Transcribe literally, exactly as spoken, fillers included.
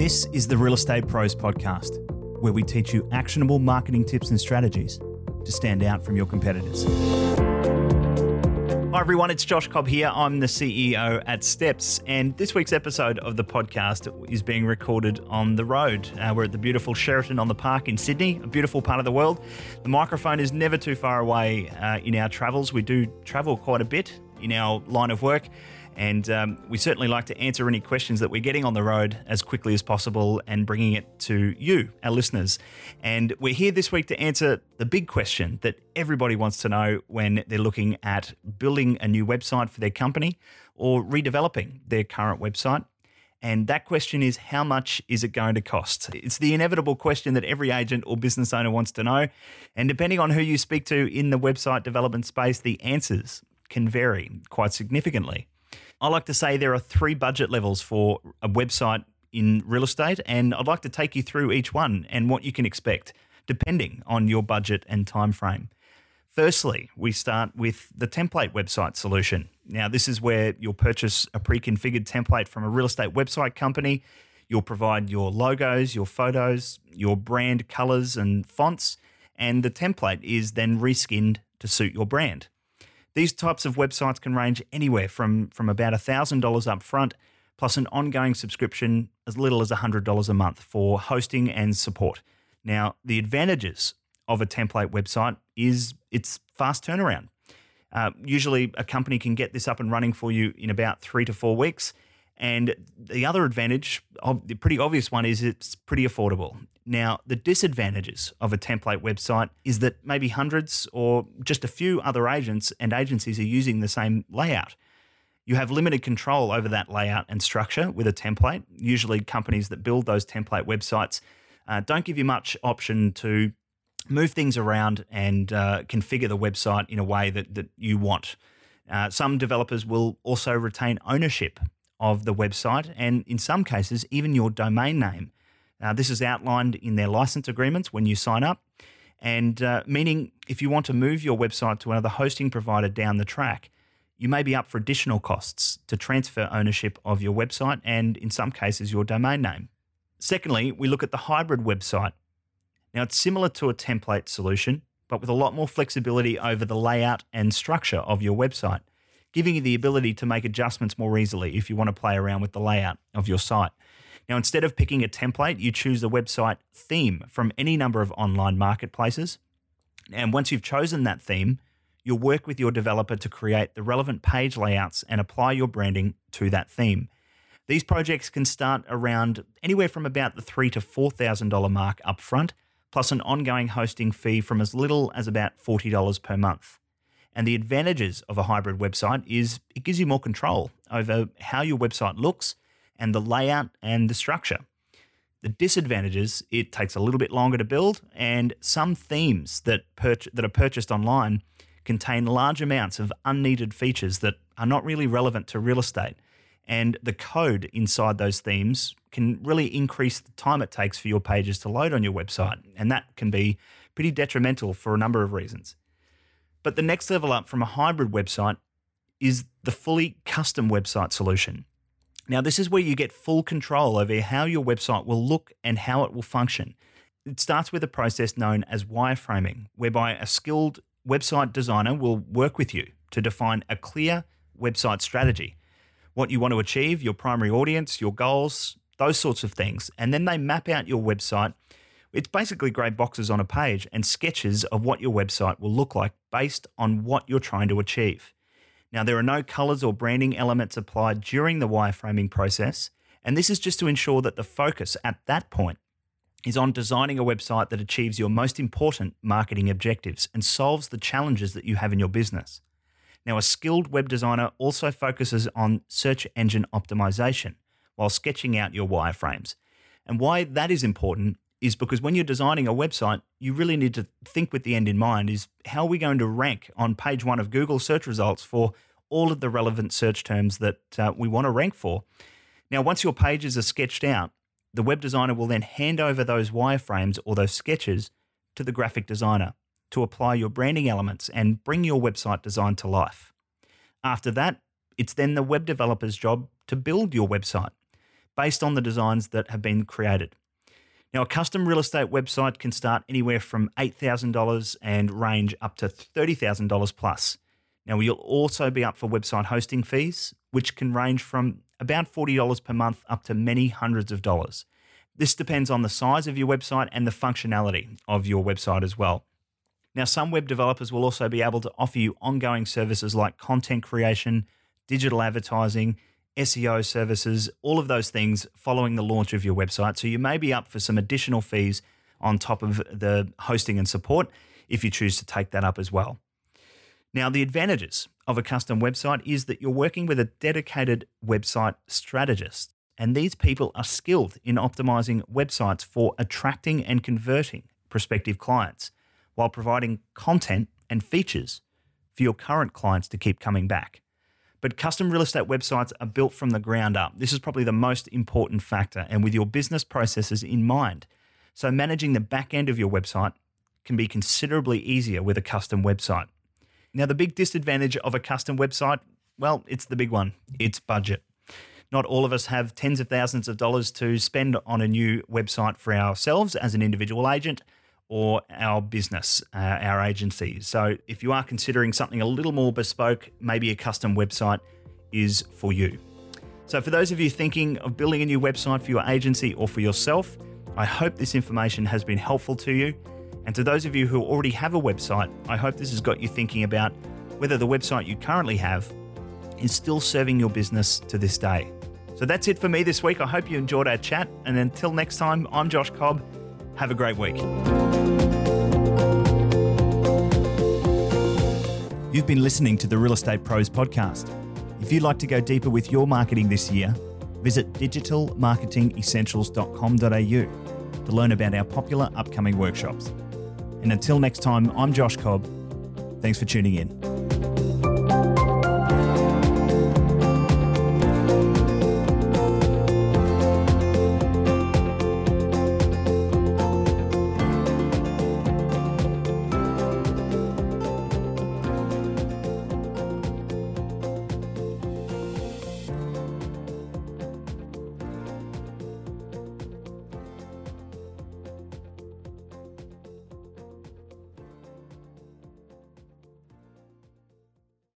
This is the Real Estate Pros Podcast, where we teach you actionable marketing tips and strategies to stand out from your competitors. Hi everyone, it's Josh Cobb here. I'm the C E O at Steps, and this week's episode of the podcast is being recorded on the road. Uh, we're at the beautiful Sheraton on the Park in Sydney, a beautiful part of the world. The microphone is never too far away uh, in our travels. We do travel quite a bit in our line of work, and um, we certainly like to answer any questions that we're getting on the road as quickly as possible and bringing it to you, our listeners. And we're here this week to answer the big question that everybody wants to know when they're looking at building a new website for their company or redeveloping their current website. And that question is, how much is it going to cost? It's the inevitable question that every agent or business owner wants to know. And depending on who you speak to in the website development space, the answers can vary quite significantly. I like to say there are three budget levels for a website in real estate, and I'd like to take you through each one and what you can expect depending on your budget and time frame. Firstly, we start with the template website solution. Now, this is where you'll purchase a pre-configured template from a real estate website company. You'll provide your logos, your photos, your brand colors and fonts, and the template is then reskinned to suit your brand. These types of websites can range anywhere from, from about one thousand dollars up front, plus an ongoing subscription as little as one hundred dollars a month for hosting and support. Now, the advantages of a template website is its fast turnaround. Uh, usually, a company can get this up and running for you in about three to four weeks. And the other advantage, the pretty obvious one, is it's pretty affordable. Now, the disadvantages of a template website is that maybe hundreds or just a few other agents and agencies are using the same layout. You have limited control over that layout and structure with a template. Usually companies that build those template websites uh, don't give you much option to move things around and uh, configure the website in a way that, that you want. Uh, some developers will also retain ownership of the website, and in some cases, even your domain name. Uh, this is outlined in their license agreements when you sign up, and uh, meaning if you want to move your website to another hosting provider down the track, you may be up for additional costs to transfer ownership of your website and, in some cases, your domain name. Secondly, we look at the hybrid website. Now, it's similar to a template solution, but with a lot more flexibility over the layout and structure of your website, giving you the ability to make adjustments more easily if you want to play around with the layout of your site. Now, instead of picking a template, you choose the website theme from any number of online marketplaces. And once you've chosen that theme, you'll work with your developer to create the relevant page layouts and apply your branding to that theme. These projects can start around anywhere from about the three thousand to four thousand dollars mark upfront, plus an ongoing hosting fee from as little as about forty dollars per month. And the advantages of a hybrid website is it gives you more control over how your website looks and the layout and the structure. The disadvantages, it takes a little bit longer to build, and some themes that, purch- that are purchased online contain large amounts of unneeded features that are not really relevant to real estate. And the code inside those themes can really increase the time it takes for your pages to load on your website, and that can be pretty detrimental for a number of reasons. But the next level up from a hybrid website is the fully custom website solution. Now, this is where you get full control over how your website will look and how it will function. It starts with a process known as wireframing, whereby a skilled website designer will work with you to define a clear website strategy, what you want to achieve, your primary audience, your goals, those sorts of things. And then they map out your website. It's basically grey boxes on a page and sketches of what your website will look like based on what you're trying to achieve. Now, there are no colors or branding elements applied during the wireframing process, and this is just to ensure that the focus at that point is on designing a website that achieves your most important marketing objectives and solves the challenges that you have in your business. Now, a skilled web designer also focuses on search engine optimization while sketching out your wireframes. And why that is important is because when you're designing a website, you really need to think with the end in mind is how are we going to rank on page one of Google search results for all of the relevant search terms that uh, we want to rank for. Now, once your pages are sketched out, the web designer will then hand over those wireframes or those sketches to the graphic designer to apply your branding elements and bring your website design to life. After that, it's then the web developer's job to build your website based on the designs that have been created. Now, a custom real estate website can start anywhere from eight thousand dollars and range up to thirty thousand dollars plus. Now, you'll also be up for website hosting fees, which can range from about forty dollars per month up to many hundreds of dollars. This depends on the size of your website and the functionality of your website as well. Now, some web developers will also be able to offer you ongoing services like content creation, digital advertising, S E O services, all of those things following the launch of your website. So you may be up for some additional fees on top of the hosting and support if you choose to take that up as well. Now, the advantages of a custom website is that you're working with a dedicated website strategist, and these people are skilled in optimizing websites for attracting and converting prospective clients while providing content and features for your current clients to keep coming back. But custom real estate websites are built from the ground up. This is probably the most important factor, and with your business processes in mind. So managing the back end of your website can be considerably easier with a custom website. Now, the big disadvantage of a custom website, well, it's the big one. It's budget. Not all of us have tens of thousands of dollars to spend on a new website for ourselves as an individual agent or our business, uh, our agency. So if you are considering something a little more bespoke, maybe a custom website is for you. So for those of you thinking of building a new website for your agency or for yourself, I hope this information has been helpful to you. And to those of you who already have a website, I hope this has got you thinking about whether the website you currently have is still serving your business to this day. So that's it for me this week. I hope you enjoyed our chat. And until next time, I'm Josh Cobb. Have a great week. You've been listening to the Real Estate Pros podcast. If you'd like to go deeper with your marketing this year, visit digital marketing essentials dot com dot a u to learn about our popular upcoming workshops. And until next time, I'm Josh Cobb. Thanks for tuning in.